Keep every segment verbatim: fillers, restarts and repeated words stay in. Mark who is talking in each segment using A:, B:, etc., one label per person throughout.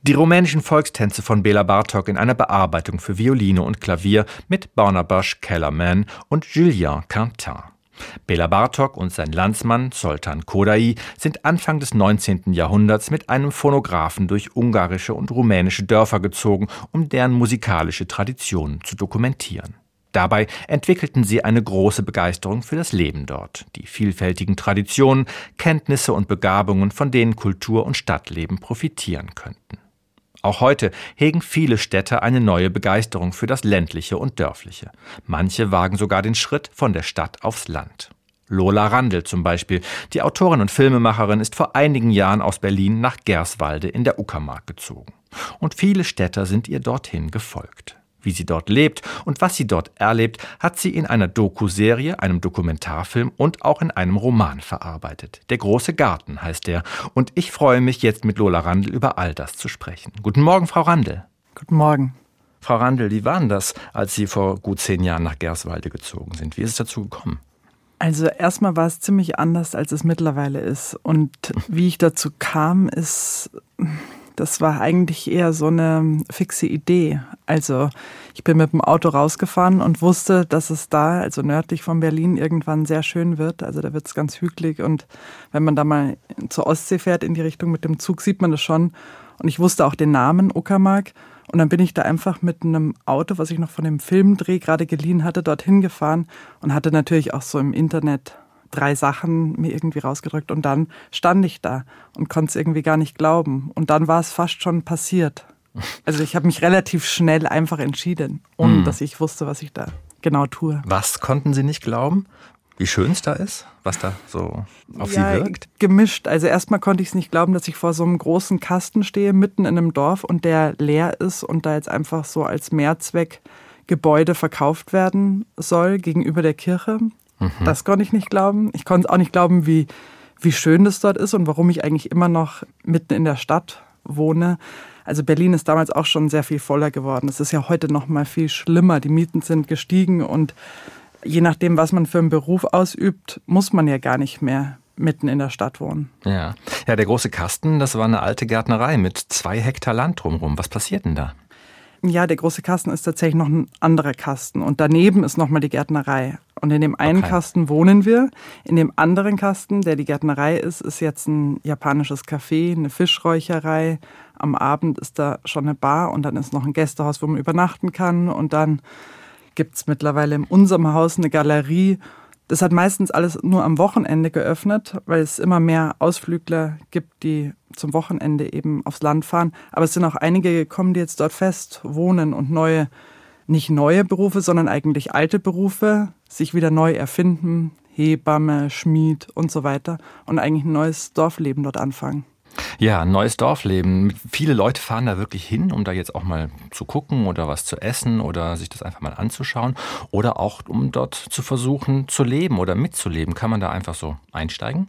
A: Die rumänischen Volkstänze von Béla Bartók in einer Bearbeitung für Violine und Klavier mit Barnabas Kellerman und Julien Quintin. Béla Bartók und sein Landsmann Zoltán Kodály sind Anfang des neunzehnten Jahrhunderts mit einem Phonographen durch ungarische und rumänische Dörfer gezogen, um deren musikalische Traditionen zu dokumentieren. Dabei entwickelten sie eine große Begeisterung für das Leben dort, die vielfältigen Traditionen, Kenntnisse und Begabungen, von denen Kultur und Stadtleben profitieren könnten. Auch heute hegen viele Städter eine neue Begeisterung für das Ländliche und Dörfliche. Manche wagen sogar den Schritt von der Stadt aufs Land. Lola Randl zum Beispiel, die Autorin und Filmemacherin, ist vor einigen Jahren aus Berlin nach Gerswalde in der Uckermark gezogen. Und viele Städter sind ihr dorthin gefolgt. Wie sie dort lebt und was sie dort erlebt, hat sie in einer Doku-Serie, einem Dokumentarfilm und auch in einem Roman verarbeitet. Der große Garten heißt der. Und ich freue mich jetzt mit Lola Randl über all das zu sprechen. Guten Morgen, Frau Randl.
B: Guten Morgen.
A: Frau Randl, wie war denn das, als Sie vor gut zehn Jahren nach Gerswalde gezogen sind? Wie ist es dazu gekommen?
B: Also erstmal war es ziemlich anders, als es mittlerweile ist. Und wie ich dazu kam, ist... Das war eigentlich eher so eine fixe Idee. Also ich bin mit dem Auto rausgefahren und wusste, dass es da, also nördlich von Berlin, irgendwann sehr schön wird. Also da wird es ganz hügelig und wenn man da mal zur Ostsee fährt in die Richtung mit dem Zug, sieht man das schon. Und ich wusste auch den Namen Uckermark. Und dann bin ich da einfach mit einem Auto, was ich noch von dem Filmdreh gerade geliehen hatte, dorthin gefahren und hatte natürlich auch so im Internet drei Sachen mir irgendwie rausgedrückt und dann stand ich da und konnte es irgendwie gar nicht glauben. Und dann war es fast schon passiert. Also ich habe mich relativ schnell einfach entschieden, ohne mm. dass ich wusste, was ich da genau tue.
A: Was konnten Sie nicht glauben? Wie schön es da ist? Was da so auf
B: ja,
A: Sie wirkt?
B: Gemischt. Also erstmal konnte ich es nicht glauben, dass ich vor so einem großen Kasten stehe, mitten in einem Dorf und der leer ist und da jetzt einfach so als Mehrzweckgebäude verkauft werden soll gegenüber der Kirche. Das konnte ich nicht glauben. Ich konnte auch nicht glauben, wie, wie schön das dort ist und warum ich eigentlich immer noch mitten in der Stadt wohne. Also Berlin ist damals auch schon sehr viel voller geworden. Es ist ja heute noch mal viel schlimmer. Die Mieten sind gestiegen und je nachdem, was man für einen Beruf ausübt, muss man ja gar nicht mehr mitten in der Stadt wohnen.
A: Ja, ja, der große Kasten, das war eine alte Gärtnerei mit zwei Hektar Land drumherum. Was passiert denn da?
B: Ja, der große Kasten ist tatsächlich noch ein anderer Kasten und daneben ist nochmal die Gärtnerei. Und in dem einen okay. Kasten wohnen wir, in dem anderen Kasten, der die Gärtnerei ist, ist jetzt ein japanisches Café, eine Fischräucherei. Am Abend ist da schon eine Bar und dann ist noch ein Gästehaus, wo man übernachten kann. Und dann gibt's mittlerweile in unserem Haus eine Galerie. Das hat meistens alles nur am Wochenende geöffnet, weil es immer mehr Ausflügler gibt, die zum Wochenende eben aufs Land fahren. Aber es sind auch einige gekommen, die jetzt dort fest wohnen und neue, nicht neue Berufe, sondern eigentlich alte Berufe sich wieder neu erfinden. Hebamme, Schmied und so weiter. Und eigentlich ein neues Dorfleben dort anfangen.
A: Ja, ein neues Dorfleben. Viele Leute fahren da wirklich hin, um da jetzt auch mal zu gucken oder was zu essen oder sich das einfach mal anzuschauen. Oder auch, um dort zu versuchen zu leben oder mitzuleben. Kann man da einfach so einsteigen?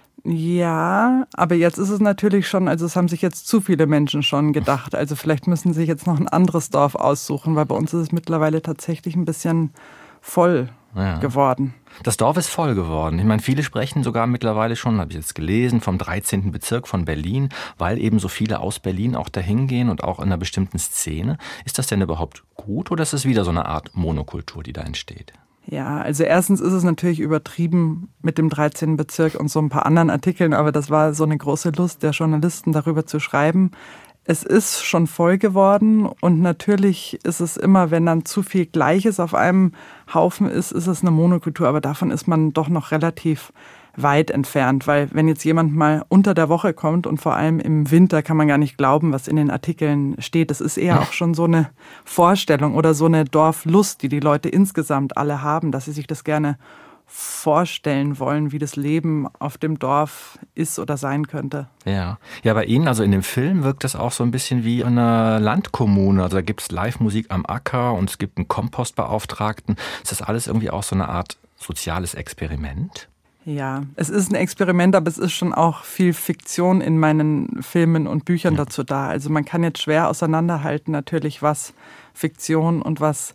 B: Ja, aber jetzt ist es natürlich schon, also es haben sich jetzt zu viele Menschen schon gedacht. Also vielleicht müssen sie sich jetzt noch ein anderes Dorf aussuchen, weil bei uns ist es mittlerweile tatsächlich ein bisschen voll ja. geworden.
A: Das Dorf ist voll geworden. Ich meine, viele sprechen sogar mittlerweile schon, habe ich jetzt gelesen, vom dreizehnten Bezirk von Berlin, weil eben so viele aus Berlin auch dahin gehen und auch in einer bestimmten Szene. Ist das denn überhaupt gut oder ist es wieder so eine Art Monokultur, die da entsteht?
B: Ja, also erstens ist es natürlich übertrieben mit dem dreizehnten Bezirk und so ein paar anderen Artikeln, aber das war so eine große Lust der Journalisten, darüber zu schreiben. Es ist schon voll geworden und natürlich ist es immer, wenn dann zu viel Gleiches auf einem Haufen ist, ist es eine Monokultur, aber davon ist man doch noch relativ weit entfernt, weil wenn jetzt jemand mal unter der Woche kommt und vor allem im Winter kann man gar nicht glauben, was in den Artikeln steht. Das ist eher auch schon so eine Vorstellung oder so eine Dorflust, die die Leute insgesamt alle haben, dass sie sich das gerne vorstellen wollen, wie das Leben auf dem Dorf ist oder sein könnte.
A: Ja, ja, bei Ihnen, also in dem Film wirkt das auch so ein bisschen wie eine Landkommune. Also da gibt es Live-Musik am Acker und es gibt einen Kompostbeauftragten. Ist das alles irgendwie auch so eine Art soziales Experiment?
B: Ja, es ist ein Experiment, aber es ist schon auch viel Fiktion in meinen Filmen und Büchern ja. dazu da. Also man kann jetzt schwer auseinanderhalten natürlich, was Fiktion und was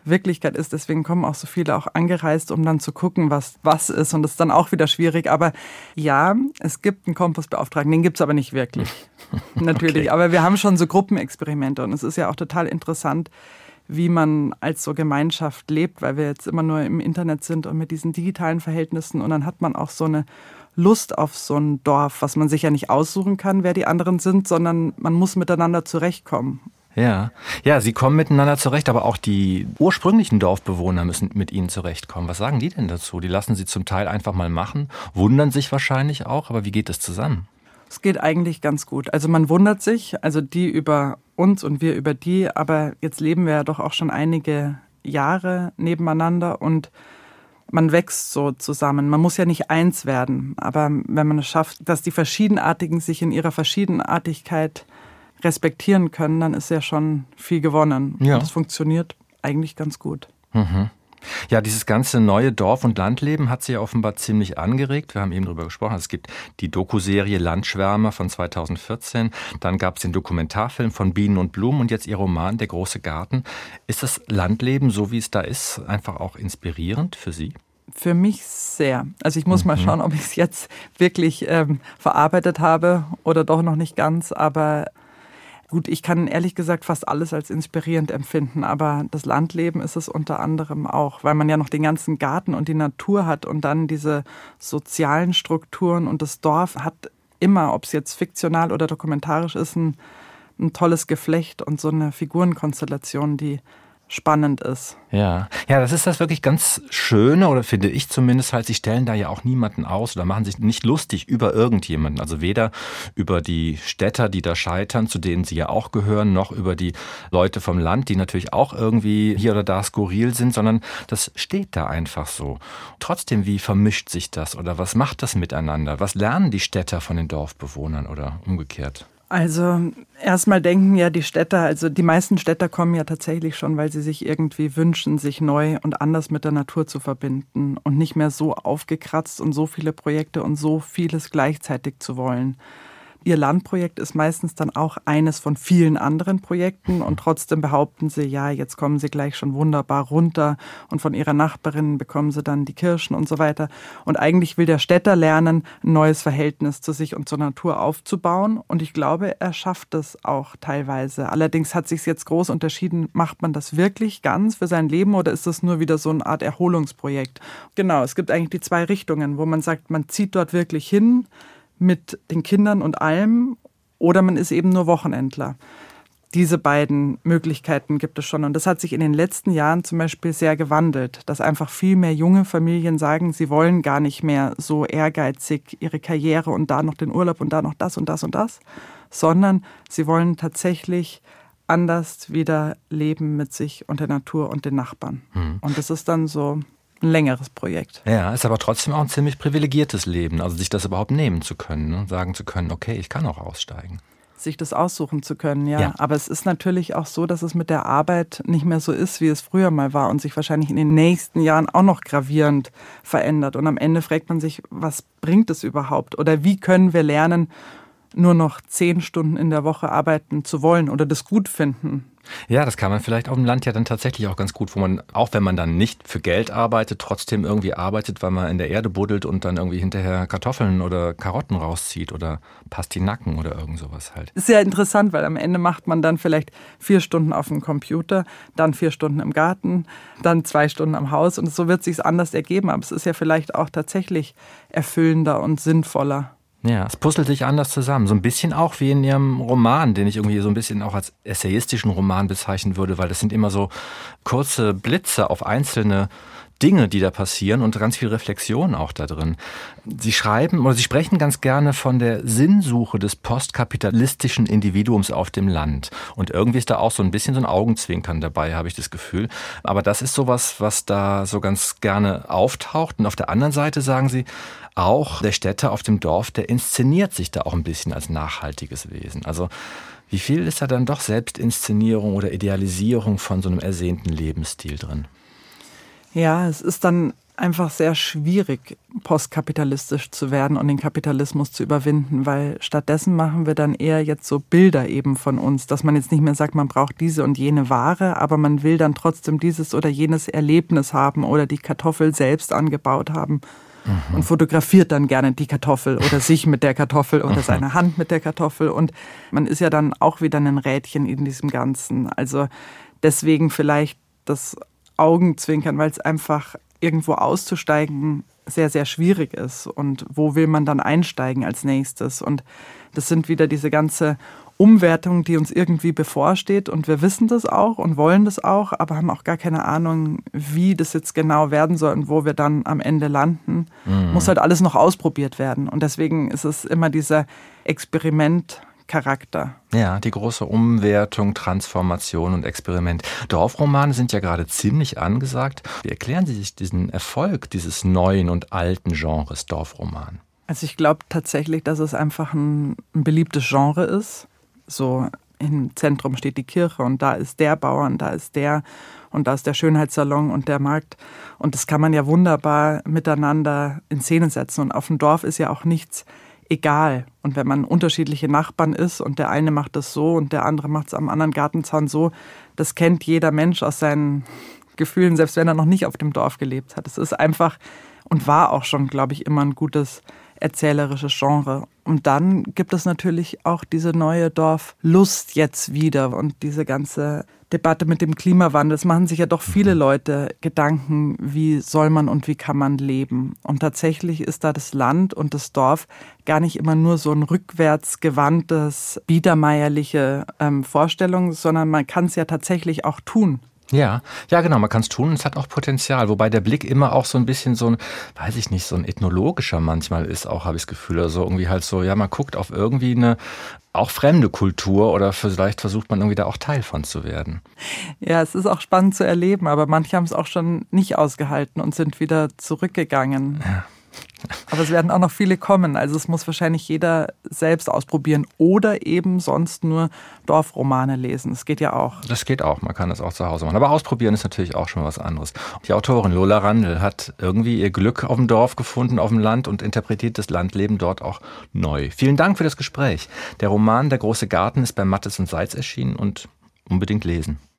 B: Wirklichkeit ist. Deswegen kommen auch so viele auch angereist, um dann zu gucken, was was ist. Und das ist dann auch wieder schwierig. Aber ja, es gibt einen Kompostbeauftragten, den gibt es aber nicht wirklich. Natürlich. Okay. Aber wir haben schon so Gruppenexperimente. Und es ist ja auch total interessant, wie man als so Gemeinschaft lebt, weil wir jetzt immer nur im Internet sind und mit diesen digitalen Verhältnissen. Und dann hat man auch so eine Lust auf so ein Dorf, was man sich ja nicht aussuchen kann, wer die anderen sind, sondern man muss miteinander zurechtkommen.
A: Ja, ja, Sie kommen miteinander zurecht, aber auch die ursprünglichen Dorfbewohner müssen mit Ihnen zurechtkommen. Was sagen die denn dazu? Die lassen Sie zum Teil einfach mal machen, wundern sich wahrscheinlich auch, aber wie geht das zusammen?
B: Es geht eigentlich ganz gut. Also man wundert sich, also die über uns und wir über die, aber jetzt leben wir ja doch auch schon einige Jahre nebeneinander und man wächst so zusammen. Man muss ja nicht eins werden, aber wenn man es schafft, dass die Verschiedenartigen sich in ihrer Verschiedenartigkeit respektieren können, dann ist ja schon viel gewonnen.
A: Ja.
B: Und das funktioniert eigentlich ganz gut.
A: Mhm. Ja, dieses ganze neue Dorf- und Landleben hat Sie ja offenbar ziemlich angeregt. Wir haben eben darüber gesprochen. Es gibt die Dokuserie Landschwärmer von zweitausendvierzehn. Dann gab es den Dokumentarfilm von Bienen und Blumen und jetzt Ihr Roman Der große Garten. Ist das Landleben, so wie es da ist, einfach auch inspirierend für Sie?
B: Für mich sehr. Also ich muss mhm. mal schauen, ob ich es jetzt wirklich ähm, verarbeitet habe oder doch noch nicht ganz, aber gut, ich kann ehrlich gesagt fast alles als inspirierend empfinden, aber das Landleben ist es unter anderem auch, weil man ja noch den ganzen Garten und die Natur hat und dann diese sozialen Strukturen und das Dorf hat immer, ob es jetzt fiktional oder dokumentarisch ist, ein, ein tolles Geflecht und so eine Figurenkonstellation, die spannend ist.
A: Ja, ja, das ist das wirklich ganz Schöne, oder finde ich zumindest halt, sie stellen da ja auch niemanden aus oder machen sich nicht lustig über irgendjemanden. Also weder über die Städter, die da scheitern, zu denen sie ja auch gehören, noch über die Leute vom Land, die natürlich auch irgendwie hier oder da skurril sind, sondern das steht da einfach so. Trotzdem, wie vermischt sich das oder was macht das miteinander? Was lernen die Städter von den Dorfbewohnern oder umgekehrt?
B: Also erstmal denken ja die Städter, also die meisten Städter kommen ja tatsächlich schon, weil sie sich irgendwie wünschen, sich neu und anders mit der Natur zu verbinden und nicht mehr so aufgekratzt und so viele Projekte und so vieles gleichzeitig zu wollen. Ihr Landprojekt ist meistens dann auch eines von vielen anderen Projekten und trotzdem behaupten sie, ja, jetzt kommen sie gleich schon wunderbar runter und von ihrer Nachbarin bekommen sie dann die Kirschen und so weiter. Und eigentlich will der Städter lernen, ein neues Verhältnis zu sich und zur Natur aufzubauen und ich glaube, er schafft es auch teilweise. Allerdings hat sich jetzt groß unterschieden, macht man das wirklich ganz für sein Leben oder ist das nur wieder so eine Art Erholungsprojekt? Genau, es gibt eigentlich die zwei Richtungen, wo man sagt, man zieht dort wirklich hin, mit den Kindern und allem, oder man ist eben nur Wochenendler. Diese beiden Möglichkeiten gibt es schon. Und das hat sich in den letzten Jahren zum Beispiel sehr gewandelt, dass einfach viel mehr junge Familien sagen, sie wollen gar nicht mehr so ehrgeizig ihre Karriere und da noch den Urlaub und da noch das und das und das, sondern sie wollen tatsächlich anders wieder leben mit sich und der Natur und den Nachbarn. Hm. Und das ist dann so ein längeres Projekt.
A: Ja, ist aber trotzdem auch ein ziemlich privilegiertes Leben, also sich das überhaupt nehmen zu können und sagen zu können, okay, ich kann auch aussteigen.
B: Sich das aussuchen zu können, ja.
A: ja.
B: Aber es ist natürlich auch so, dass es mit der Arbeit nicht mehr so ist, wie es früher mal war und sich wahrscheinlich in den nächsten Jahren auch noch gravierend verändert. Und am Ende fragt man sich, was bringt es überhaupt? Oder wie können wir lernen, nur noch zehn Stunden in der Woche arbeiten zu wollen oder das gut finden?
A: Ja, das kann man vielleicht auf dem Land ja dann tatsächlich auch ganz gut, wo man, auch wenn man dann nicht für Geld arbeitet, trotzdem irgendwie arbeitet, weil man in der Erde buddelt und dann irgendwie hinterher Kartoffeln oder Karotten rauszieht oder Pastinaken oder irgend sowas halt.
B: Ist ja interessant, weil am Ende macht man dann vielleicht vier Stunden auf dem Computer, dann vier Stunden im Garten, dann zwei Stunden am Haus und so wird es sich anders ergeben. Aber es ist ja vielleicht auch tatsächlich erfüllender und sinnvoller.
A: Ja, es puzzelt sich anders zusammen. So ein bisschen auch wie in Ihrem Roman, den ich irgendwie so ein bisschen auch als essayistischen Roman bezeichnen würde, weil das sind immer so kurze Blitze auf einzelne Dinge, die da passieren und ganz viel Reflexion auch da drin. Sie schreiben oder Sie sprechen ganz gerne von der Sinnsuche des postkapitalistischen Individuums auf dem Land. Und irgendwie ist da auch so ein bisschen so ein Augenzwinkern dabei, habe ich das Gefühl. Aber das ist sowas, was da so ganz gerne auftaucht. Und auf der anderen Seite sagen Sie, auch der Städter auf dem Dorf, der inszeniert sich da auch ein bisschen als nachhaltiges Wesen. Also wie viel ist da dann doch Selbstinszenierung oder Idealisierung von so einem ersehnten Lebensstil drin?
B: Ja, es ist dann einfach sehr schwierig, postkapitalistisch zu werden und den Kapitalismus zu überwinden, weil stattdessen machen wir dann eher jetzt so Bilder eben von uns, dass man jetzt nicht mehr sagt, man braucht diese und jene Ware, aber man will dann trotzdem dieses oder jenes Erlebnis haben oder die Kartoffel selbst angebaut haben mhm. und fotografiert dann gerne die Kartoffel oder sich mit der Kartoffel oder mhm. seine Hand mit der Kartoffel und man ist ja dann auch wieder ein Rädchen in diesem Ganzen. Also deswegen vielleicht das Augenzwinkern, weil es einfach irgendwo auszusteigen sehr, sehr schwierig ist. Und wo will man dann einsteigen als nächstes? Und das sind wieder diese ganze Umwertung, die uns irgendwie bevorsteht. Und wir wissen das auch und wollen das auch, aber haben auch gar keine Ahnung, wie das jetzt genau werden soll und wo wir dann am Ende landen. Mhm. Muss halt alles noch ausprobiert werden. Und deswegen ist es immer dieser Experiment- Charakter.
A: Ja, die große Umwertung, Transformation und Experiment. Dorfromane sind ja gerade ziemlich angesagt. Wie erklären Sie sich diesen Erfolg dieses neuen und alten Genres Dorfroman?
B: Also ich glaube tatsächlich, dass es einfach ein, ein beliebtes Genre ist. So im Zentrum steht die Kirche und da ist der Bauer und da ist der und da ist der Schönheitssalon und der Markt. Und das kann man ja wunderbar miteinander in Szene setzen. Und auf dem Dorf ist ja auch nichts egal. Und wenn man unterschiedliche Nachbarn ist und der eine macht das so und der andere macht es am anderen Gartenzaun so, das kennt jeder Mensch aus seinen Gefühlen, selbst wenn er noch nicht auf dem Dorf gelebt hat. Es ist einfach und war auch schon, glaube ich, immer ein gutes erzählerisches Genre. Und dann gibt es natürlich auch diese neue Dorflust jetzt wieder und diese ganze Debatte mit dem Klimawandel. Es machen sich ja doch viele Leute Gedanken, wie soll man und wie kann man leben. Und tatsächlich ist da das Land und das Dorf gar nicht immer nur so ein rückwärtsgewandtes, biedermeierliche ähm, Vorstellung, sondern man kann es ja tatsächlich auch tun.
A: Ja, ja genau, man kann es tun und es hat auch Potenzial, wobei der Blick immer auch so ein bisschen so ein, weiß ich nicht, so ein ethnologischer manchmal ist auch, habe ich das Gefühl, also irgendwie halt so, ja, man guckt auf irgendwie eine auch fremde Kultur oder vielleicht versucht man irgendwie da auch Teil von zu werden.
B: Ja, es ist auch spannend zu erleben, aber manche haben es auch schon nicht ausgehalten und sind wieder zurückgegangen. Ja. Aber es werden auch noch viele kommen. Also es muss wahrscheinlich jeder selbst ausprobieren oder eben sonst nur Dorfromane lesen. Das geht ja auch.
A: Das geht auch. Man kann das auch zu Hause machen. Aber ausprobieren ist natürlich auch schon was anderes. Die Autorin Lola Randl hat irgendwie ihr Glück auf dem Dorf gefunden, auf dem Land und interpretiert das Landleben dort auch neu. Vielen Dank für das Gespräch. Der Roman Der große Garten ist bei Mattes und Seitz erschienen und unbedingt lesen.